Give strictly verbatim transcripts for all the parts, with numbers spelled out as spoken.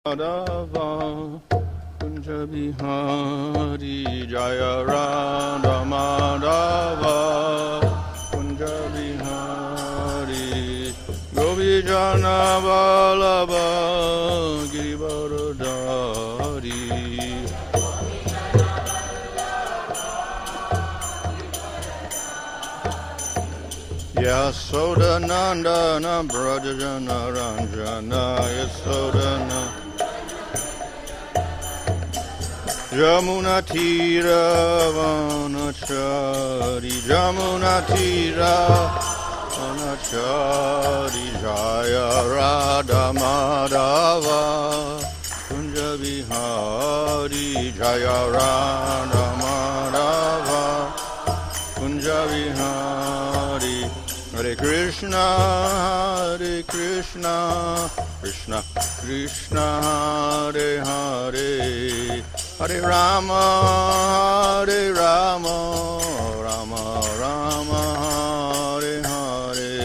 Madhava Kunja Bihari Jaya Radha Madhava Kunja Bihari Gopi Jana Vallabha Girivaradari Yasoda Nandana Brajajana Ranjana Yasodana Jamuna Tira Vanachari Jamuna Tira Vanachari Jaya Radha Madhava Kunja Bihari Jaya Radha Madhava Kunja Bihari Hare Krishna Hare Krishna Krishna Krishna Hare Hare Hare Rama, Hare Rama, Rama Rama, Hare Hare.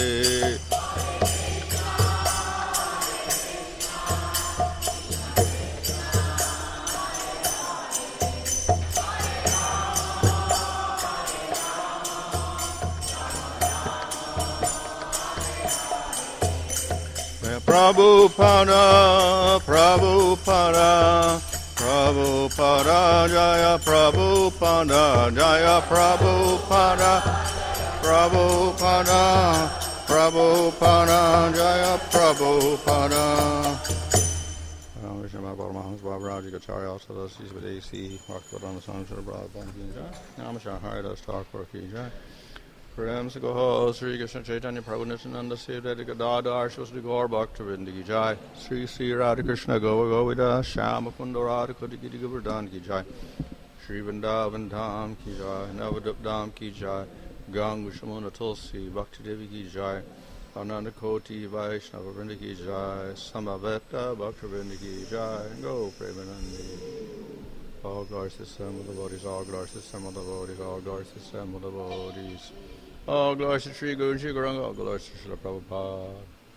Prabhupada, Prabhupada. Prabhupada, Jaya Prabhupada, Jaya Prabhupada, Prabhupada, Prabhupada, Jaya Prabhupada. Vishnu Mahamahams Bhavaraji Gacharya also does these with A C, Bhaktivedanta Swami Srila Prabhupada Ki Jai, Namaskar Haridas Thakur Ki Jai. Prem Sagoho, Sri Krishna Chaitanya Prabhu Nityananda Siddhati Gadadhar Shvasri Gaur Bhaktivinoda Ki Jai, Sri Sri Radha Krishna Gova Govida Shyama Kunda Radha Koti Govardhan Ki Jai, Sri Vrindavan Dham Ki Jai, Navadip Dham Ki Jai, Ganga Shamuna Tulsi Bhakti Devi Ki Jai, Ananda Koti Vaishnava Vrinda Ki Jai, Samaveta Bhaktivinoda Ki Jai, Go Premanandi. All glories to the Son of the Bodhis, all glories to the Son of the Bodhis, all glories to the Son of the Bodhis. All glories to Sri Guru Sri Gauranga, all glories to Srila Prabhupada.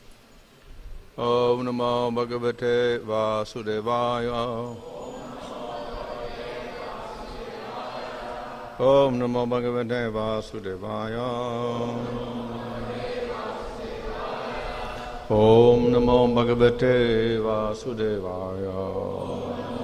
Om Namo Bhagavate Vasudevaya. Om Namo Bhagavate Vasudevaya. Om Namo Bhagavate Vasudevaya.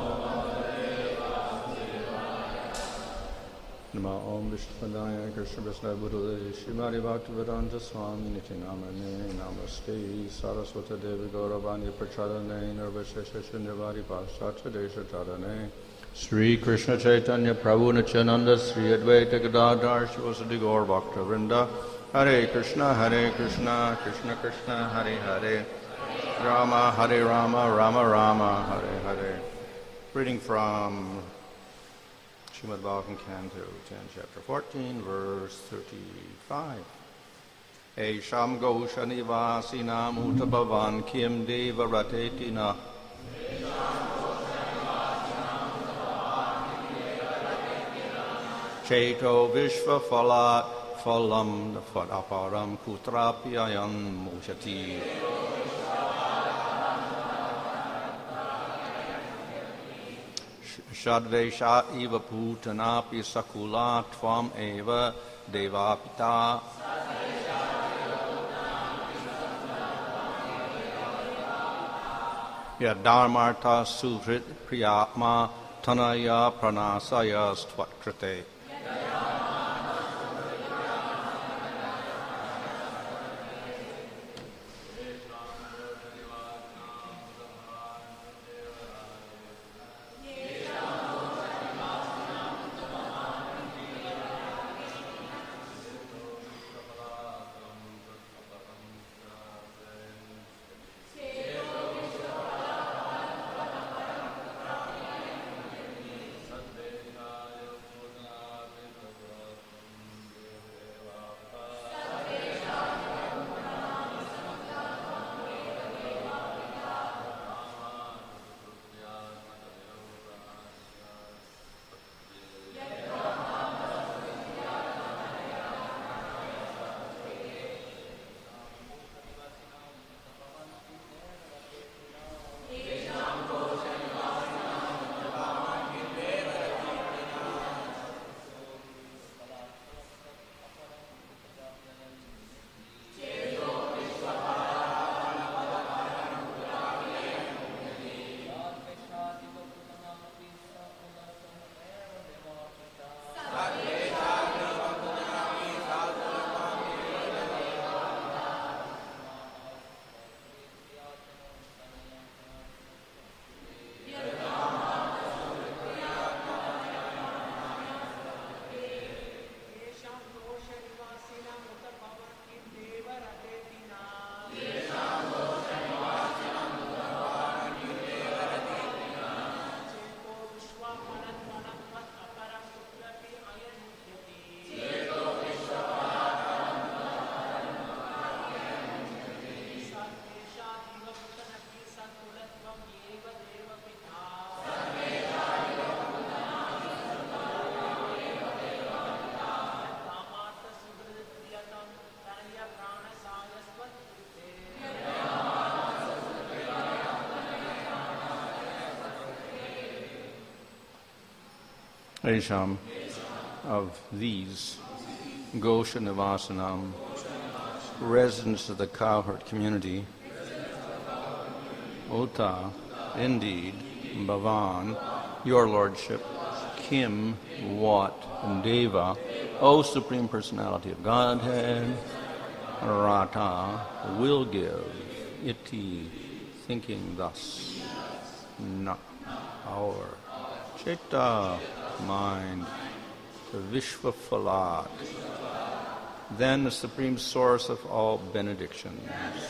Nama Om Vishnupadaya Krishna Prasad Buddha Shrimati Bhaktivedanta Swami Nityanamane Namaste Saraswata Devi Gauravani Prachadane Nirvashesha Shunyavari Paschacha Desha Tadane Sri Krishna Chaitanya Prabhu Nityananda Sri Advaita Gadadhar Shivasadi Gaur Bhakta Vrinda Hare Krishna Hare Krishna Krishna Krishna Hare Hare Rama Hare Rama Rama Rama Hare Hare. Reading from Srimad Bhagavatam Canto ten, Chapter fourteen, verse thirty-five. Esham Gosha Nivasinam Utabhavan Kim Deva Ratetina. Cheto Vishva Phalat Phalam Aparam Kutrapyayan Mushati. Shadvesha eva putanapi sakula tvam eva devapita. Yadharmartha suvrit priyatma tanaya pranasaya stvatkrite. Esham, of these, Gosha Nivasanam, residents of the cowherd community, Uta, indeed, Bhavan, your lordship, Kim, what, and Deva, O Supreme Personality of Godhead, Rata, will give, iti, thinking thus, na, our, Chitta, mind, the Vishwaphalat, then the supreme source of all benedictions.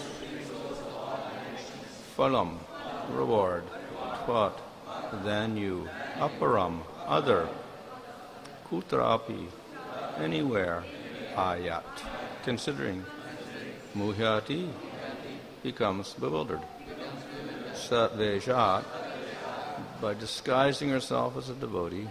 Phalam, reward, tvat, then you, aparam, other, kutrapi, anywhere, ayat, considering, muhyati, becomes bewildered. Satvejat, by disguising herself as a devotee,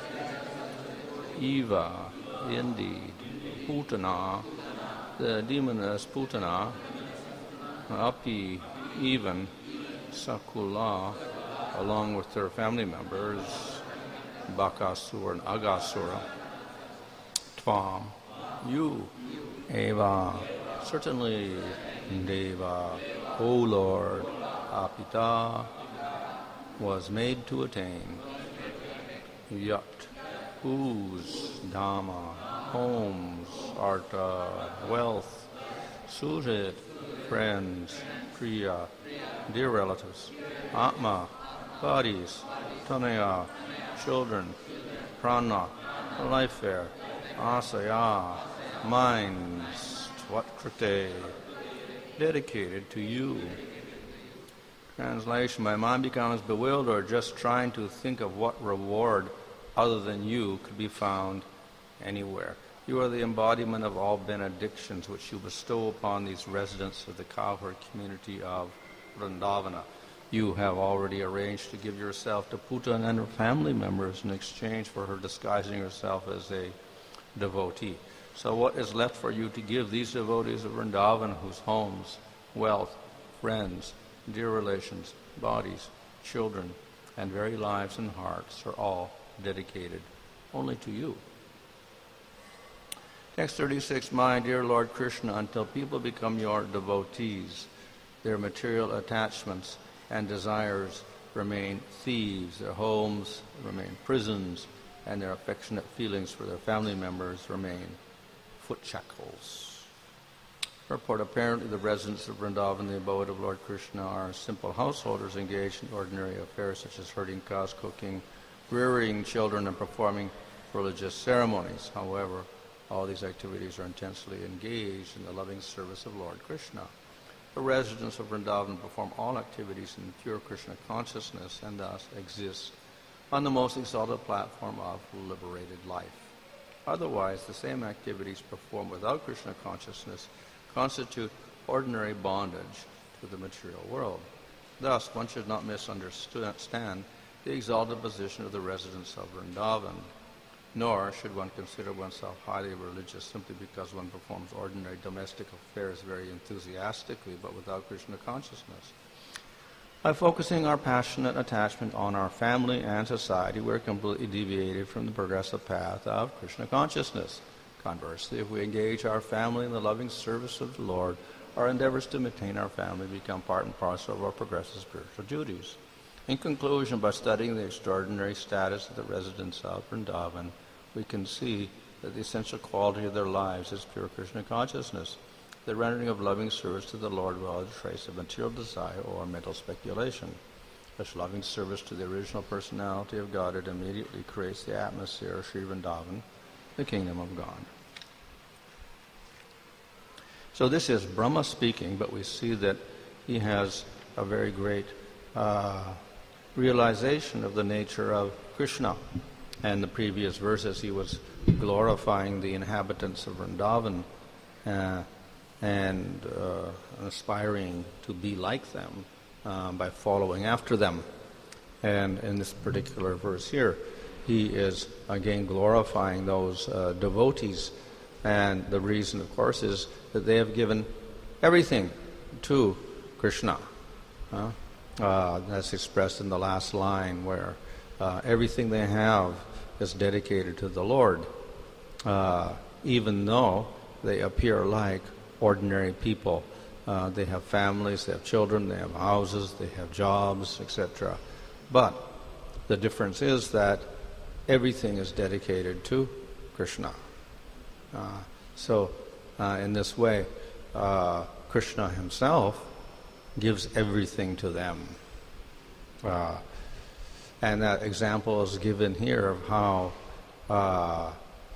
Eva, indeed, Putana, the demoness Putana, Api, even, Sakula, along with their family members, Bakasura and Agasura, Tvam, you, Eva, certainly, Deva, O Lord, Apita, was made to attain, Yat, whose, Dhamma, homes, arta, wealth, surit, friends, priya, dear relatives, atma, bodies, tanaya, children, prana, life air, asaya, minds, tvatkrite, dedicated to you. Translation, my mind becomes bewildered just trying to think of what reward other than you could be found anywhere. You are the embodiment of all benedictions which you bestow upon these residents of the cowherd community of Vrindavana. You have already arranged to give yourself to Putan and her family members in exchange for her disguising herself as a devotee. So what is left for you to give these devotees of Vrindavan whose homes, wealth, friends, dear relations, bodies, children, and very lives and hearts are all dedicated only to you? Text thirty-six, my dear Lord Krishna, until people become your devotees, their material attachments and desires remain thieves, their homes remain prisons, and their affectionate feelings for their family members remain foot shackles. Purport, apparently the residents of Vrindavan, the abode of Lord Krishna, are simple householders engaged in ordinary affairs such as herding cows, cooking, rearing children, and performing religious ceremonies. However, all these activities are intensely engaged in the loving service of Lord Krishna. The residents of Vrindavan perform all activities in pure Krishna consciousness and thus exist on the most exalted platform of liberated life. Otherwise, the same activities performed without Krishna consciousness constitute ordinary bondage to the material world. Thus, one should not misunderstand the exalted position of the residents of Vrindavan, nor should one consider oneself highly religious simply because one performs ordinary domestic affairs very enthusiastically but without Krishna consciousness. By focusing our passionate attachment on our family and society, we're completely deviated from the progressive path of Krishna consciousness. Conversely, if we engage our family in the loving service of the Lord, our endeavors to maintain our family become part and parcel of our progressive spiritual duties. In conclusion, by studying the extraordinary status of the residents of Vrindavan, we can see that the essential quality of their lives is pure Krishna consciousness, the rendering of loving service to the Lord without a trace of material desire or mental speculation. Such loving service to the original personality of God, it immediately creates the atmosphere of Sri Vrindavan, the kingdom of God. So this is Brahma speaking, but we see that he has a very great uh, realization of the nature of Krishna. And the previous verses, he was glorifying the inhabitants of Vrindavan uh, and uh, aspiring to be like them uh, by following after them. And in this particular verse here, he is again glorifying those uh, devotees. And the reason, of course, is that they have given everything to Krishna. Uh, uh, that's expressed in the last line where uh, everything they have is dedicated to the Lord, uh, even though they appear like ordinary people. Uh, they have families, they have children, they have houses, they have jobs, et cetera. But the difference is that everything is dedicated to Krishna. Uh, so, uh, in this way, uh, Krishna himself gives everything to them. Uh, and that example is given here of how uh,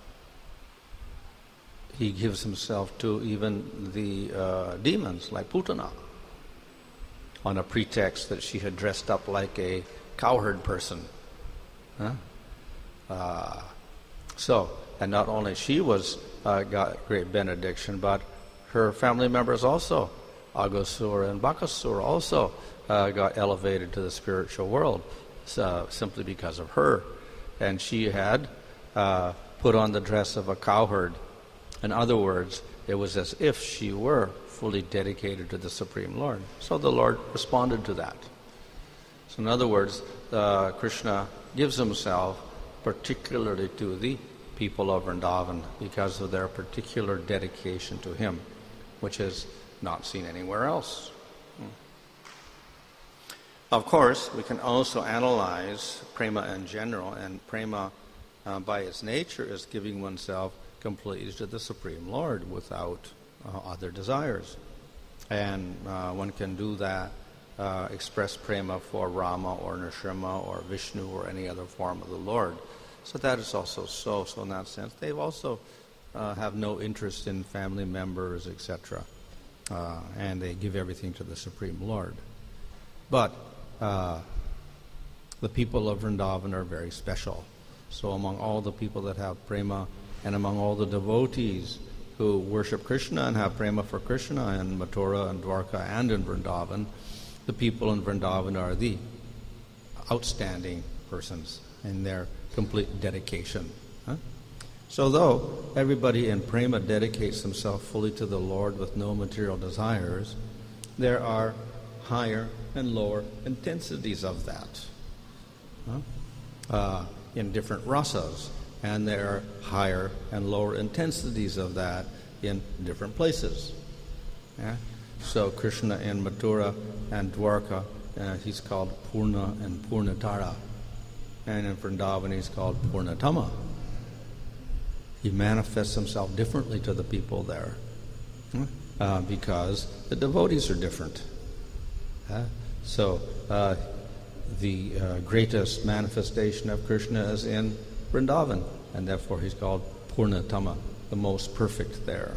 he gives himself to even the uh, demons, like Putana, on a pretext that she had dressed up like a cowherd person. Huh? Uh, so, and not only she was uh, got great benediction, but her family members also, Aghasura and Bakasura, also uh, got elevated to the spiritual world uh, simply because of her. And she had uh, put on the dress of a cowherd. In other words, it was as if she were fully dedicated to the Supreme Lord. So the Lord responded to that. So in other words, uh, Krishna gives himself particularly to the people of Vrindavan because of their particular dedication to him, which is not seen anywhere else. Hmm. Of course, we can also analyze prema in general, and prema uh, by its nature is giving oneself completely to the Supreme Lord without uh, other desires. And uh, one can do that, uh, express prema for Rama or Nrsimha or Vishnu or any other form of the Lord. So that is also so. So in that sense, they also uh, have no interest in family members, et cetera. Uh, and they give everything to the Supreme Lord. But uh, the people of Vrindavan are very special. So among all the people that have prema, and among all the devotees who worship Krishna and have prema for Krishna in Mathura and Dwarka and in Vrindavan, the people in Vrindavan are the outstanding persons in their complete dedication. Huh? So though everybody in prema dedicates himself fully to the Lord with no material desires, there are higher and lower intensities of that huh? uh, in different rasas. And there are higher and lower intensities of that in different places. Yeah? So Krishna in Mathura and Dwarka, uh, he's called Purna and Purnatara. And in Vrindavan, he's called Purnatama. He manifests himself differently to the people there uh, because the devotees are different. Uh, so uh, the uh, greatest manifestation of Krishna is in Vrindavan, and therefore he's called Purnatama, the most perfect there.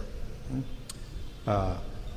Uh,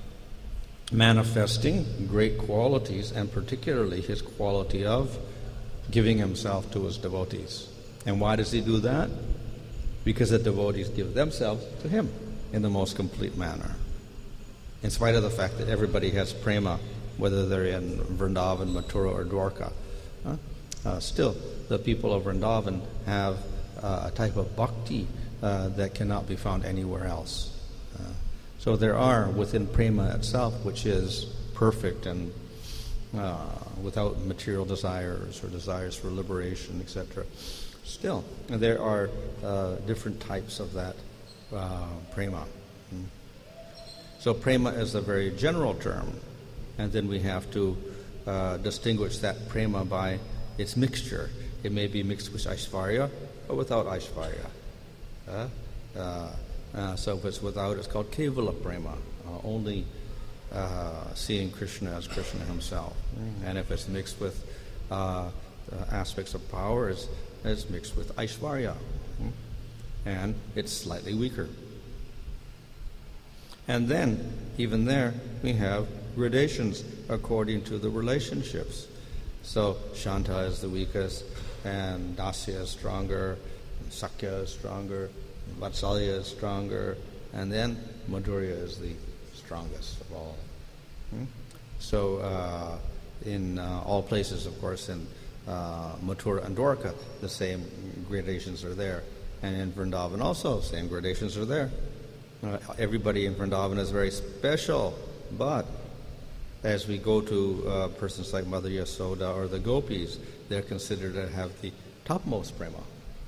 manifesting great qualities, and particularly his quality of giving himself to his devotees. And why does he do that? Because the devotees give themselves to him in the most complete manner. In spite of the fact that everybody has prema, whether they're in Vrindavan, Mathura, or Dwarka, huh? uh, still the people of Vrindavan have uh, a type of bhakti uh, that cannot be found anywhere else. Uh, so there are within prema itself, which is perfect and uh, without material desires or desires for liberation, et cetera. Still, there are uh, different types of that uh, prema. Hmm. So prema is a very general term, and then we have to uh, distinguish that prema by its mixture. It may be mixed with Aishvarya or without Aishvarya. Uh, uh, uh, so if it's without, it's called Kevala prema, uh, only uh, seeing Krishna as Krishna himself. Mm-hmm. And if it's mixed with uh, aspects of power, it's, it's mixed with Aishvarya. Mm-hmm. And it's slightly weaker. And then, even there, we have gradations according to the relationships. So Shanta is the weakest, and Dasya is stronger, and Sakya is stronger, and Vatsalya is stronger, and then Madhurya is the strongest of all. Hmm? So uh, in uh, all places, of course, in uh, Mathura and Dwarka, the same gradations are there. And in Vrindavan also, same gradations are there. Uh, everybody in Vrindavan is very special, but as we go to uh, persons like Mother Yasoda or the gopis, they're considered to have the topmost prema.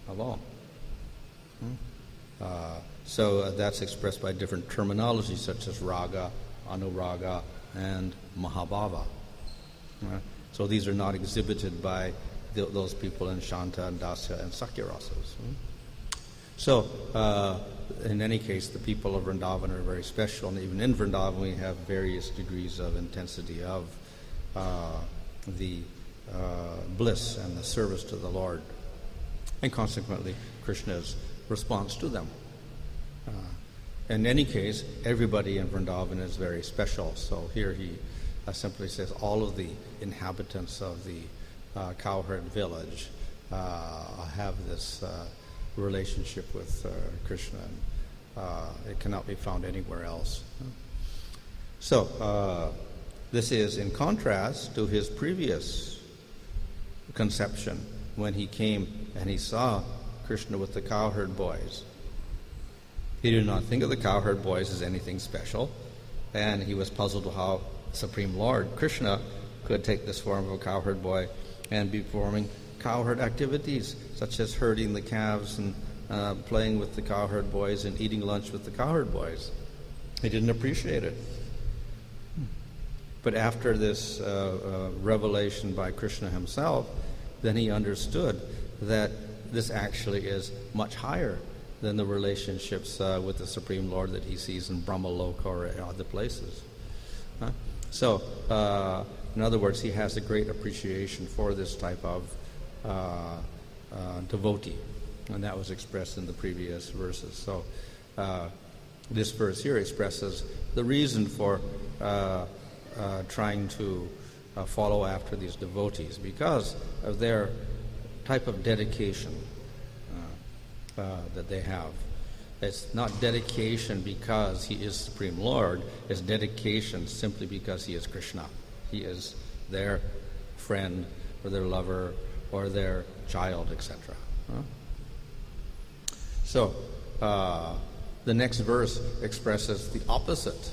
of all. Hmm? Uh, so uh, that's expressed by different terminology such as raga, anuraga, and mahabhava. Uh, so these are not exhibited by th- those people in Shanta and Dasya and Sakya rasas. Hmm? So, uh, in any case, the people of Vrindavan are very special, and even in Vrindavan we have various degrees of intensity of uh, the uh, bliss and the service to the Lord, and consequently Krishna's response to them. Uh, in any case, everybody in Vrindavan is very special, so here he uh, simply says all of the inhabitants of the uh, cowherd village uh, have this uh, relationship with uh, Krishna, and uh, it cannot be found anywhere else. So, uh, this is in contrast to his previous conception when he came and he saw Krishna with the cowherd boys. He did not think of the cowherd boys as anything special, and he was puzzled how Supreme Lord Krishna could take this form of a cowherd boy and be performing cowherd activities, such as herding the calves and uh, playing with the cowherd boys and eating lunch with the cowherd boys. He didn't appreciate it. But after this uh, uh, revelation by Krishna himself, then he understood that this actually is much higher than the relationships uh, with the Supreme Lord that he sees in Brahmaloka or other places. Huh? So, uh, in other words, he has a great appreciation for this type of uh, uh, devotee, and that was expressed in the previous verses. So, uh, this verse here expresses the reason for uh, uh, trying to uh, follow after these devotees, because of their type of dedication uh, uh, that they have. It's not dedication because he is Supreme Lord, it's dedication simply because he is Krishna. He is their friend or their lover or their child, et cetera. Huh? So, uh, the next verse expresses the opposite.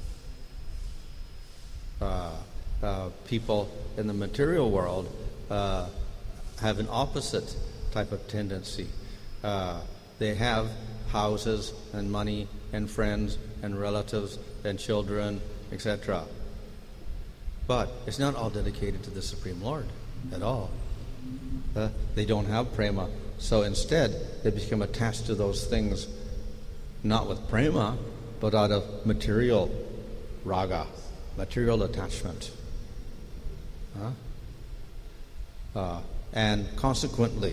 Uh, uh, people in the material world uh, have an opposite type of tendency. Uh, they have houses and money and friends and relatives and children, et cetera. But it's not all dedicated to the Supreme Lord at all. Uh, they don't have prema. So instead, they become attached to those things not with prema, but out of material raga, material attachment. Huh? Uh, and consequently,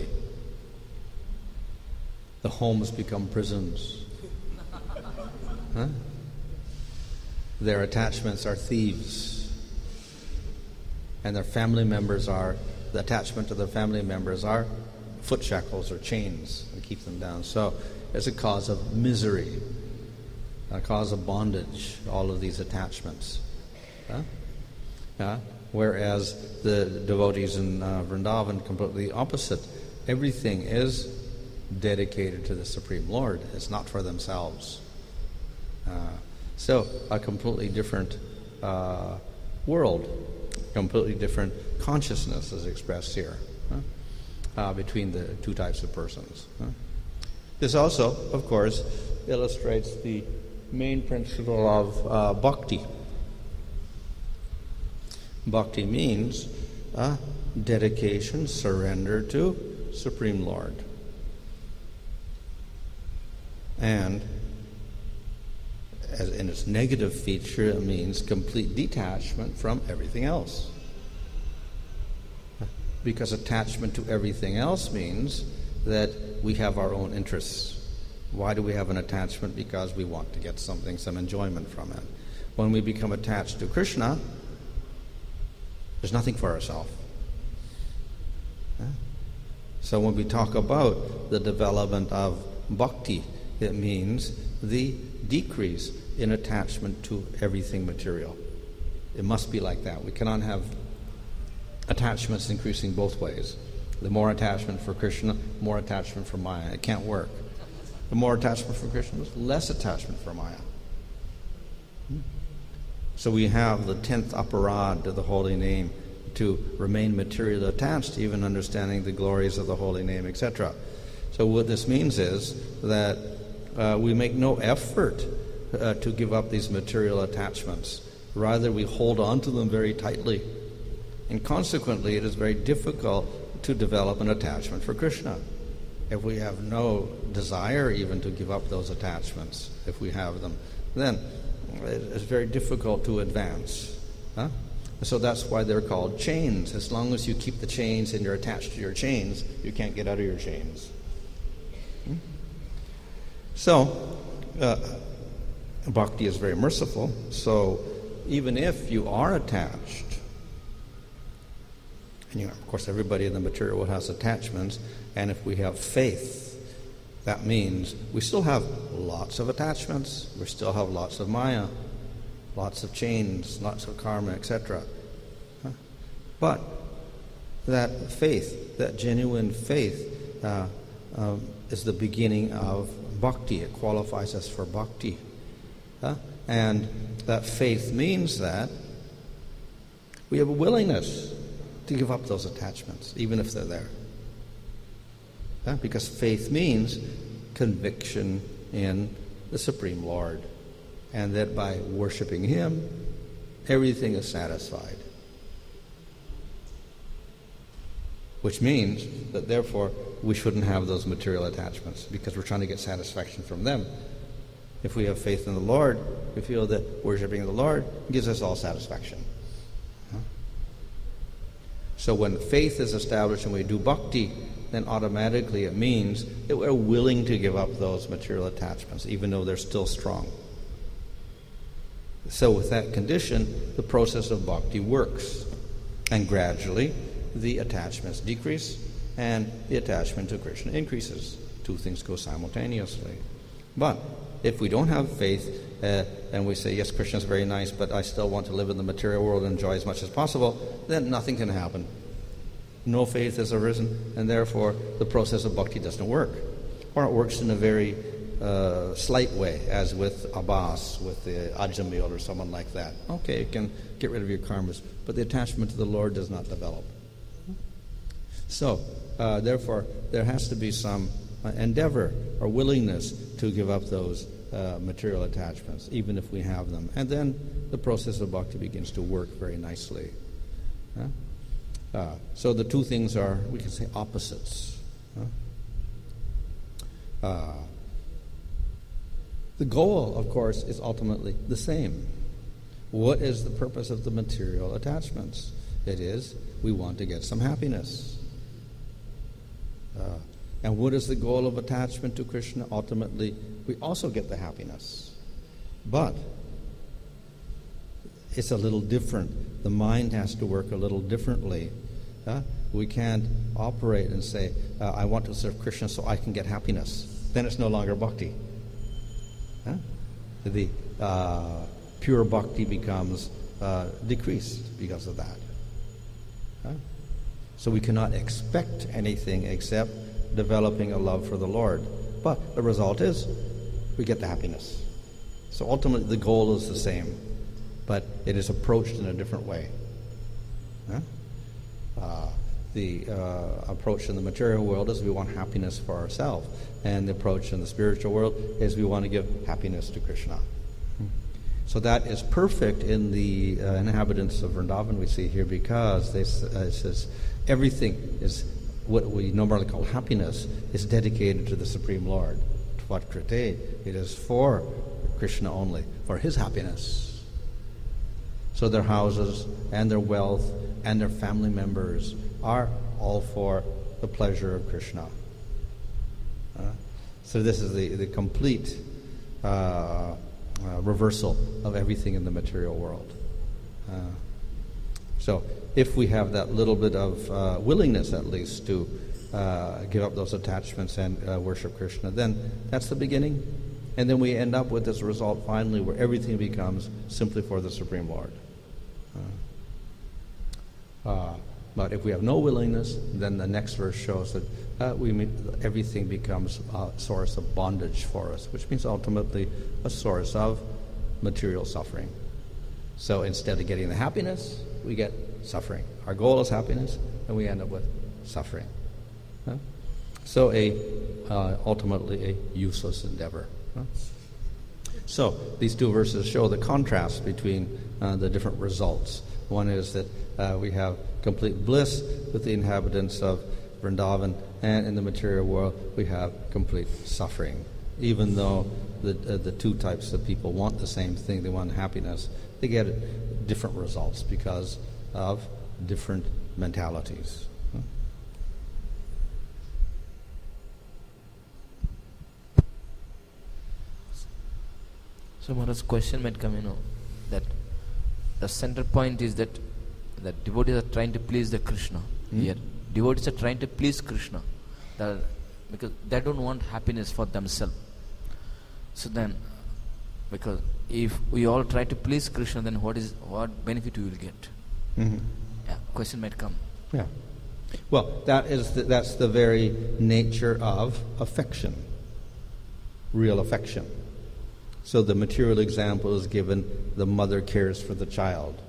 the homes become prisons. Huh? Their attachments are thieves. And their family members are, the attachment to their family members are foot shackles or chains that keep them down. So it's a cause of misery, a cause of bondage, all of these attachments. Huh? Uh, whereas the devotees in uh, Vrindavan, completely opposite. Everything is dedicated to the Supreme Lord. It's not for themselves. Uh, so a completely different uh, world, completely different consciousness is expressed here huh? uh, between the two types of persons. Huh? This also, of course, illustrates the main principle of uh, bhakti. Bhakti means uh, dedication, surrender to Supreme Lord. And as in its negative feature, it means complete detachment from everything else. Because attachment to everything else means that we have our own interests. Why do we have an attachment? Because we want to get something, some enjoyment from it. When we become attached to Krishna, there's nothing for ourselves. So when we talk about the development of bhakti, it means the decrease in attachment to everything material. It must be like that. We cannot have attachments increasing both ways. The more attachment for Krishna, more attachment for Maya. It can't work. The more attachment for Krishna, less attachment for Maya. So we have the tenth aparad to the holy name, to remain materially attached, even understanding the glories of the holy name, et cetera. So what this means is that uh, we make no effort uh, to give up these material attachments. Rather, we hold on to them very tightly. And consequently, it is very difficult to develop an attachment for Krishna. If we have no desire even to give up those attachments, if we have them, then it's very difficult to advance. Huh? So that's why they're called chains. As long as you keep the chains and you're attached to your chains, you can't get out of your chains. Hmm? So, uh, bhakti is very merciful. So, even if you are attached, and you know, of course, everybody in the material world has attachments, and if we have faith, that means we still have lots of attachments, we still have lots of maya, lots of chains, lots of karma, et cetera. Huh? But that faith, that genuine faith, uh, um, is the beginning of bhakti. It qualifies us for bhakti. Huh? And that faith means that we have a willingness to give up those attachments, even if they're there. Yeah? Because faith means conviction in the Supreme Lord, and that by worshiping Him, everything is satisfied. Which means that therefore we shouldn't have those material attachments, because we're trying to get satisfaction from them. If we have faith in the Lord, we feel that worshiping the Lord gives us all satisfaction. So when faith is established and we do bhakti, then automatically it means that we're willing to give up those material attachments, even though they're still strong. So with that condition, the process of bhakti works. And gradually, the attachments decrease, and the attachment to Krishna increases. Two things go simultaneously. But if we don't have faith, uh, and we say, yes, Krishna is very nice, but I still want to live in the material world and enjoy as much as possible, then nothing can happen. No faith has arisen, and therefore the process of bhakti doesn't work. Or it works in a very uh, slight way, as with Abbas, with the Ajamil or someone like that. Okay, you can get rid of your karmas, but the attachment to the Lord does not develop. So, uh, therefore, there has to be some uh, endeavor or willingness to give up those uh, material attachments, even if we have them. And then the process of bhakti begins to work very nicely. Huh? Uh, so the two things are, we can say, opposites. Huh? Uh, the goal, of course, is ultimately the same. What is the purpose of the material attachments? It is, we want to get some happiness. Uh, and what is the goal of attachment to Krishna? Ultimately, we also get the happiness. But it's a little different. The mind has to work a little differently. Uh, we can't operate and say, uh, I want to serve Krishna so I can get happiness. Then it's no longer bhakti. Huh? The uh, pure bhakti becomes uh, decreased because of that. Huh? So we cannot expect anything except developing a love for the Lord. But the result is we get the happiness. So ultimately the goal is the same, but it is approached in a different way. Huh? Uh, the uh, approach in the material world is we want happiness for ourselves, and the approach in the spiritual world is we want to give happiness to Krishna. So that is perfect in the uh, inhabitants of Vrindavan we see here, because they, uh, it says everything is what we normally call happiness is dedicated to the Supreme Lord. Tvat krite, it is for Krishna only, for His happiness. So their houses and their wealth and their family members are all for the pleasure of Krishna. Uh, so this is the, the complete uh, uh, reversal of everything in the material world. Uh, so if we have that little bit of uh, willingness, at least, to uh, give up those attachments and uh, worship Krishna, then that's the beginning. And then we end up with this result finally where everything becomes simply for the Supreme Lord. Uh, uh, but if we have no willingness, then the next verse shows that uh, we mean, everything becomes a source of bondage for us, which means ultimately a source of material suffering. So instead of getting the happiness, we get suffering. Our goal is happiness, and we end up with suffering. Huh? So a uh, ultimately a useless endeavor. Huh? So these two verses show the contrast between uh, the different results. One is that uh, we have complete bliss with the inhabitants of Vrindavan, and in the material world we have complete suffering. Even though the uh, the two types of people want the same thing, they want happiness, they get different results because of different mentalities. Huh? So Maharaj's question might come, you know, that the center point is that that devotees are trying to please the Krishna. Mm. Here, devotees are trying to please Krishna, that, because they don't want happiness for themselves. So then, because if we all try to please Krishna, then what is what benefit we will get? Mm-hmm. Yeah, question might come. Yeah. Well, that is the, that's the very nature of affection, real affection. So the material example is given: the mother cares for the child.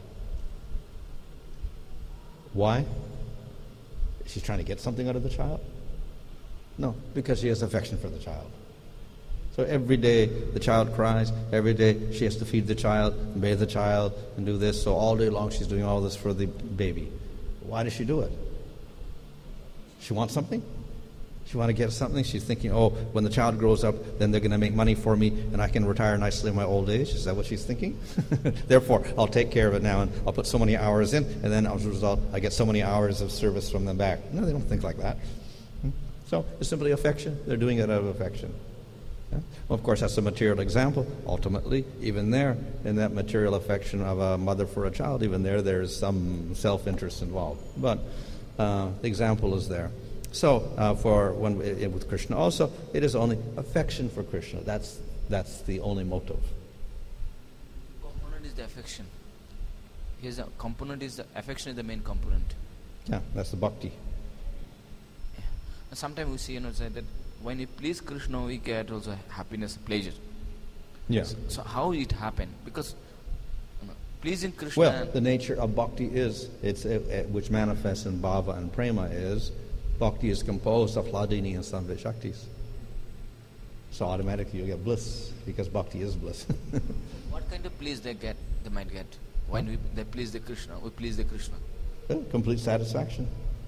Why? She's trying to get something out of the child? No, because she has affection for the child. So every day the child cries, every day she has to feed the child, and bathe the child, and do this. So all day long she's doing all this for the baby. Why does she do it? She wants something? She wants to get something? She's thinking, oh, when the child grows up, then they're going to make money for me, and I can retire nicely in my old age. Is that what she's thinking? Therefore, I'll take care of it now, and I'll put so many hours in, and then as a result, I get so many hours of service from them back. No, they don't think like that. So it's simply affection. They're doing it out of affection. Yeah? Well, of course, that's a material example. Ultimately, even there, in that material affection of a mother for a child, even there, there's some self-interest involved. But uh, the example is there. So, uh, for when it, with Krishna also, it is only affection for Krishna. That's that's the only motive. Component is the affection. Here's a component is the affection is the main component. Yeah, that's the bhakti. Yeah. Sometimes we see, you know, say that when we please Krishna, we get also happiness, pleasure. Yeah. So, so how it happened? Because you know, pleasing Krishna. Well, the nature of bhakti is it's uh, uh, which manifests in bhava and prema is. Bhakti is composed of Hladini and Samvit Shaktis. So automatically you get bliss, because bhakti is bliss. What kind of bliss they get, they might get? When we, they please the Krishna, we please the Krishna. Well, complete satisfaction.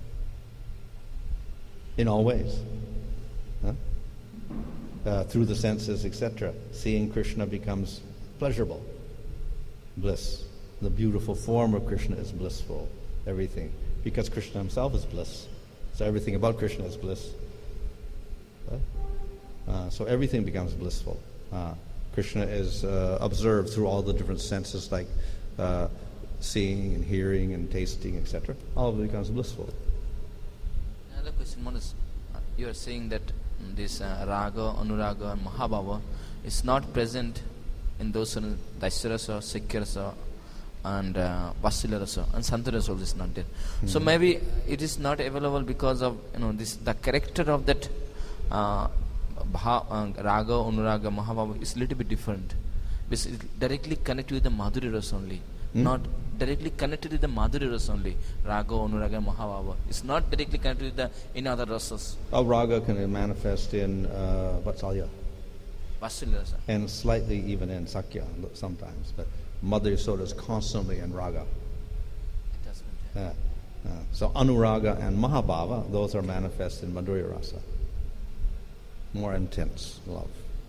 In all ways. Huh? Uh, through the senses, et cetera. Seeing Krishna becomes pleasurable. Bliss. The beautiful form of Krishna is blissful. Everything. Because Krishna himself is bliss. So everything about Krishna is bliss. Uh, so everything becomes blissful. Uh, Krishna is uh, observed through all the different senses, like uh, seeing and hearing and tasting, et cetera. All of it becomes blissful. Another question, one is, uh, you are saying that this uh, raga, anuraga, and mahabhava is not present in those uh, Daisarasa, Sikyarasa, and uh, Vasilarasa, and Santarasa also is not there. Mm-hmm. So maybe it is not available because of, you know, this the character of that uh, bha, uh, raga, anuraga, mahabhava is a little bit different. It's directly connected with the Madhurya Rasa only, mm-hmm. not directly connected with the Madhurya Rasa only. Raga, anuraga, mahabhava. It's not directly connected with the any other rasas. Oh, raga can manifest in uh, Vatsalya. Vasilarasa. And slightly even in Sakya sometimes, but Madhurya Soda is constantly in raga. It doesn't. Uh, uh, so anuraga and mahabhava, those are manifest in Madhurya Rasa. More intense love.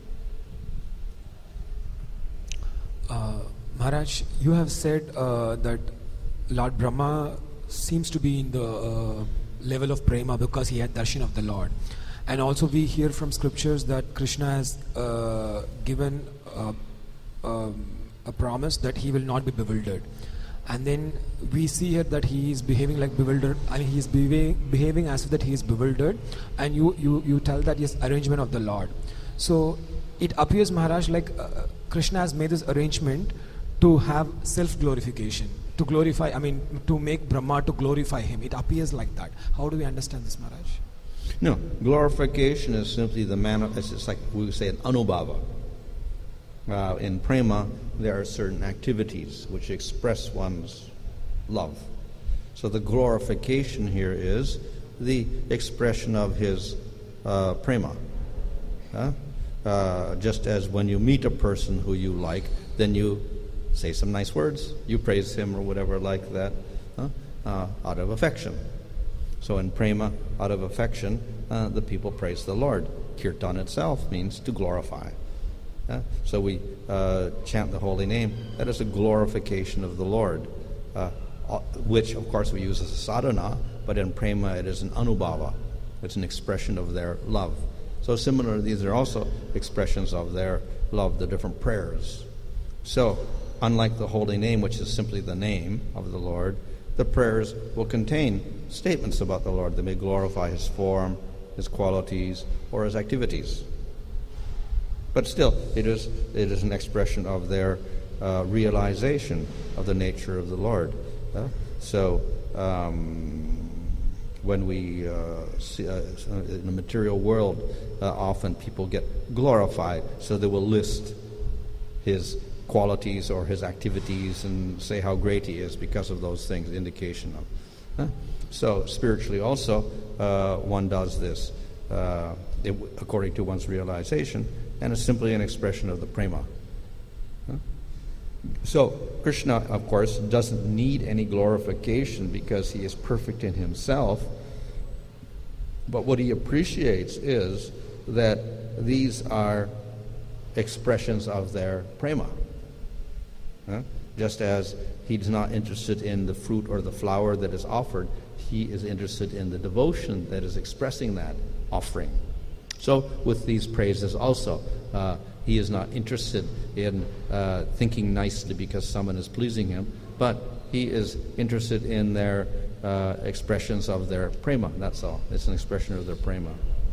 Uh, Maharaj, you have said uh, that Lord Brahma seems to be in the uh, level of prema because he had darshan of the Lord. And also we hear from scriptures that Krishna has uh, given uh, um, a promise that he will not be bewildered. And then we see here that he is behaving like bewildered. I mean, he is behaving, behaving as if that he is bewildered. And you, you, you tell that yes, arrangement of the Lord. So it appears, Maharaj, like uh, Krishna has made this arrangement to have self-glorification, to glorify, I mean, to make Brahma to glorify him. It appears like that. How do we understand this, Maharaj? No, glorification is simply the manner, it's like we would say an anubhava. Uh, in prema, there are certain activities which express one's love. So the glorification here is the expression of his uh, prema. Huh? Uh, just as when you meet a person who you like, then you say some nice words, you praise him or whatever like that, huh? uh, out of affection. So in prema, out of affection, uh, the people praise the Lord. Kirtan itself means to glorify. Uh, so we uh, chant the holy name. That is a glorification of the Lord, uh, which of course we use as a sadhana, but in prema it is an anubhava. It's an expression of their love. So similar, these are also expressions of their love, the different prayers. So, unlike the holy name, which is simply the name of the Lord, the prayers will contain statements about the Lord. They may glorify His form, His qualities, or His activities. But still, it is it is an expression of their uh, realization of the nature of the Lord. Uh, so, um, when we uh, see uh, in the material world, uh, often people get glorified, so they will list His qualities or His activities and say how great He is because of those things, indication of. Huh? So spiritually also, uh, one does this uh, it, according to one's realization, and it's simply an expression of the prema. Huh? So Krishna, of course, doesn't need any glorification because He is perfect in Himself. But what He appreciates is that these are expressions of their prema. Huh? Just as He's not interested in the fruit or the flower that is offered, He is interested in the devotion that is expressing that offering. So with these praises also, uh, He is not interested in uh, thinking nicely because someone is pleasing Him, but He is interested in their uh, expressions of their prema. That's all. It's an expression of their prema.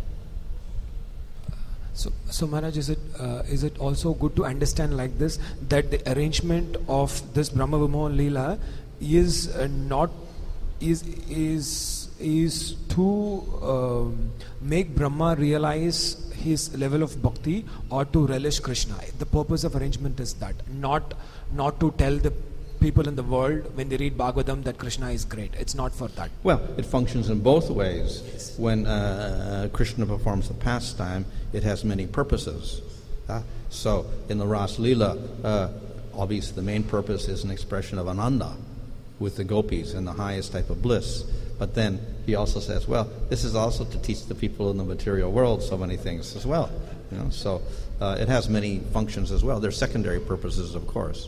So, so Maharaj, is it uh, is it also good to understand like this, that the arrangement of this Brahma Vimohan Leela is uh, not is is is to um, make Brahma realize his level of bhakti or to relish Krishna. The purpose of arrangement is that, not not to tell the people in the world when they read Bhagavatam that Krishna is great. It's not for that. Well, it functions in both ways. Yes. When uh, Krishna performs the pastime, it has many purposes. Uh, so in the Ras Leela, uh, obviously the main purpose is an expression of Ananda with the gopis and the highest type of bliss. But then he also says, well, this is also to teach the people in the material world so many things as well. You know, so uh, it has many functions as well. They're secondary purposes, of course.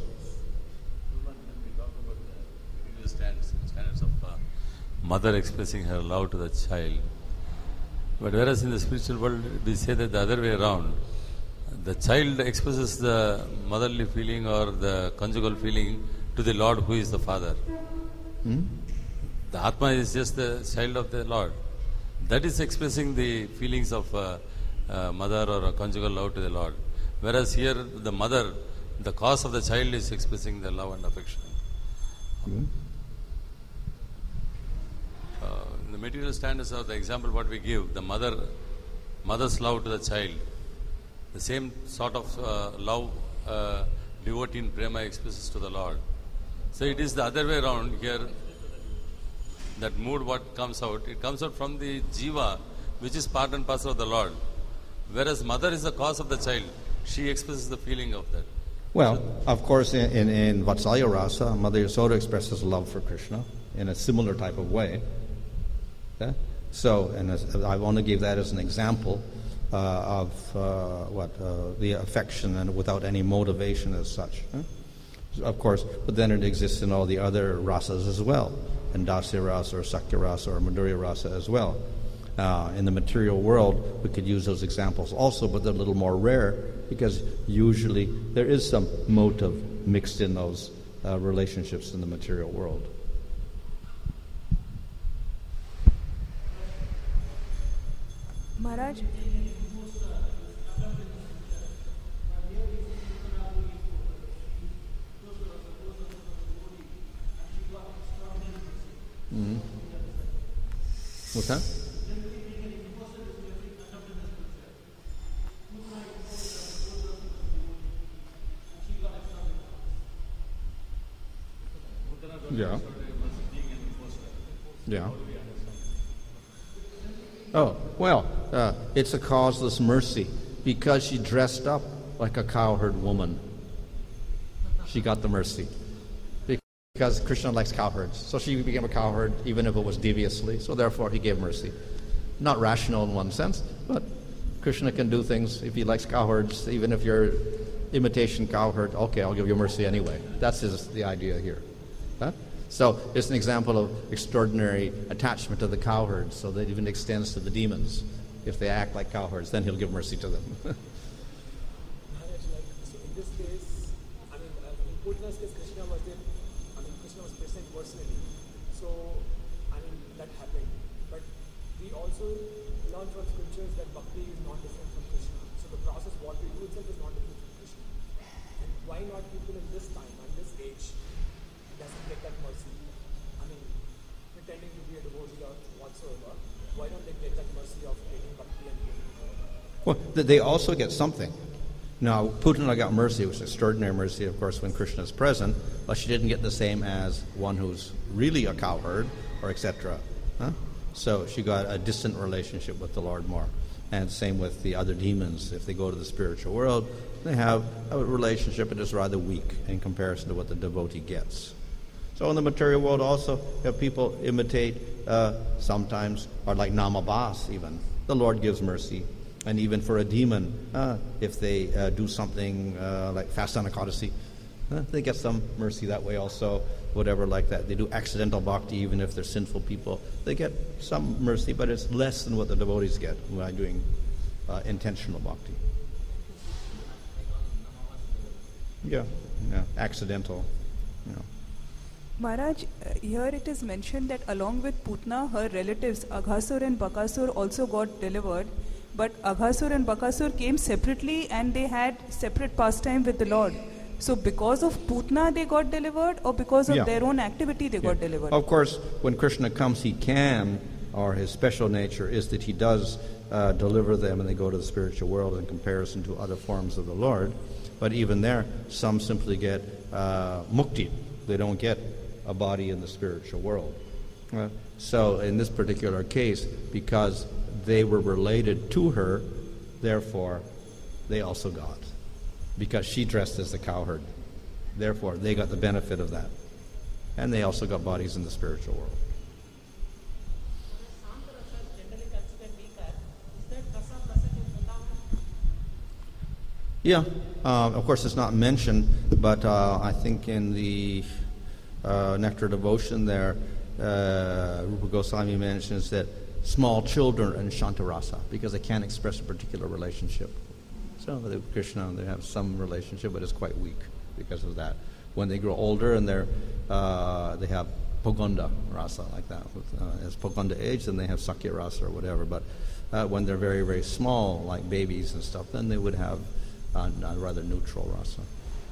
Mother expressing her love to the child. But whereas in the spiritual world we say that the other way around, the child expresses the motherly feeling or the conjugal feeling to the Lord who is the father. Hmm? The Atma is just the child of the Lord. That is expressing the feelings of uh, uh, mother or a conjugal love to the Lord. Whereas here the mother, the cause of the child, is expressing the love and affection. Hmm? Uh, in the material standards of the example what we give, the mother, mother's love to the child, the same sort of uh, love uh, devotee in prema expresses to the Lord. So it is the other way around here. That mood what comes out, it comes out from the jiva, which is part and parcel of the Lord. Whereas mother is the cause of the child. She expresses the feeling of that. Well, so, of course, in, in, in Vatsalya Rasa, Mother Yasoda expresses love for Krishna in a similar type of way. Okay? So, and as, I only gave that as an example uh, of uh, what uh, the affection and without any motivation as such. Huh? Of course, but then it exists in all the other rasas as well, in Dasya Rasa or Sakya Rasa or Madhurya Rasa as well. Uh, in the material world, we could use those examples also, but they're a little more rare because usually there is some motive mixed in those uh, relationships in the material world. Maharaj? Mm-hmm. What's that? Yeah. Yeah. Oh, well, uh, it's a causeless mercy because she dressed up like a cowherd woman. She got the mercy because Krishna likes cowherds. So she became a cowherd even if it was deviously. So therefore he gave mercy. Not rational in one sense, but Krishna can do things if he likes cowherds, even if you're imitation cowherd. Okay, I'll give you mercy anyway. That's his, the idea here. Huh? So it's an example of extraordinary attachment to the cowherds, so that even extends to the demons. If they act like cowherds, then he'll give mercy to them. Maharaj, like, so in this case, I mean, uh, in Putna's case, Krishna was there, I mean, Krishna was present personally. So, I mean, that happened. But we also learn from scriptures that bhakti is not different from Krishna. So the process, what we do itself is not different from Krishna. And why not people in this time, and this age, doesn't get that mercy? I mean, pretending to be a devotee or whatsoever, why don't they get that mercy of taking bhakti and giving? Well, they also get something. Now, Putana got mercy, which is extraordinary mercy, of course, when Krishna is present, but she didn't get the same as one who's really a cowherd, or et cetera. Huh? So she got a distant relationship with the Lord more. And same with the other demons. If they go to the spiritual world, they have a relationship that is rather weak in comparison to what the devotee gets. So in the material world also, you have people imitate uh, sometimes, or like Namabas even. The Lord gives mercy. And even for a demon, uh, if they uh, do something uh, like fast on Ekadasi, uh, they get some mercy that way also, whatever like that. They do accidental bhakti even if they're sinful people. They get some mercy, but it's less than what the devotees get by doing uh, intentional bhakti. Yeah, yeah, accidental, you know. Maharaj, uh, here it is mentioned that along with Putna, her relatives Aghasur and Bakasur also got delivered. But Aghasur and Bakasur came separately and they had separate pastime with the Lord. So because of Putna they got delivered, or because of Yeah. their own activity they Yeah. got delivered? Of course, when Krishna comes, he can, or his special nature is that he does uh, deliver them and they go to the spiritual world in comparison to other forms of the Lord. But even there, some simply get uh, mukti. They don't get a body in the spiritual world. Uh, so in this particular case, because they were related to her, therefore they also got. Because she dressed as the cowherd. Therefore, they got the benefit of that. And they also got bodies in the spiritual world. Yeah, uh, of course it's not mentioned, but uh, I think in the uh, Nectar Devotion there, uh, Rupa Goswami mentions that small children are in Shantarasa because they can't express a particular relationship. So with Krishna, they have some relationship, but it's quite weak because of that. When they grow older and they're, uh, they have Poganda rasa like that. Uh, as Poganda age, then they have Sakya rasa or whatever. But uh, when they're very, very small, like babies and stuff, then they would have uh, a rather neutral rasa.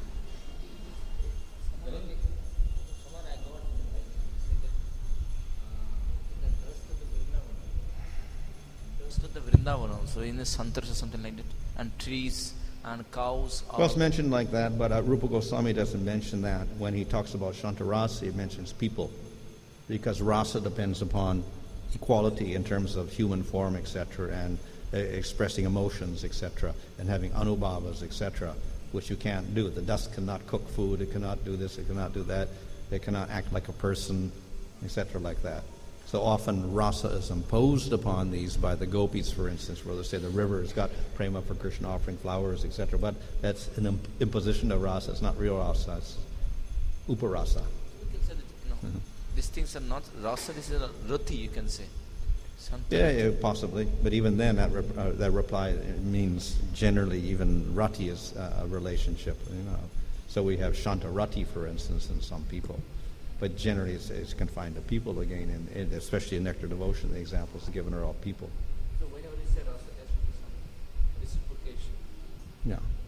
To the Vrindavan also, in the Santaras or something like that, and trees and cows. Well, it's mentioned like that, but uh, Rupa Goswami doesn't mention that. When he talks about Shantarasa, he mentions people, because rasa depends upon equality in terms of human form, et cetera, and uh, expressing emotions, et cetera, and having anubhavas, et cetera, which you can't do. The dust cannot cook food, it cannot do this, it cannot do that, it cannot act like a person, et cetera, like that. So often rasa is imposed upon these by the gopis, for instance, where they say the river has got prema for Krishna offering flowers, et cetera. But that's an imp- imposition of rasa. It's not real rasa. It's uparasa. You can say that, you know, Mm-hmm. these things are not rasa, this is a rati, you can say. Santa. Yeah, yeah, possibly. But even then, that rep- uh, that reply means generally even rati is uh, a relationship. You know, so we have shanta rati, for instance, in some people. But generally, it's, it's confined to people again, and, and especially in Nectar Devotion, the examples given are all people. So whenever you say rasa, there should be some reciprocation. Yeah.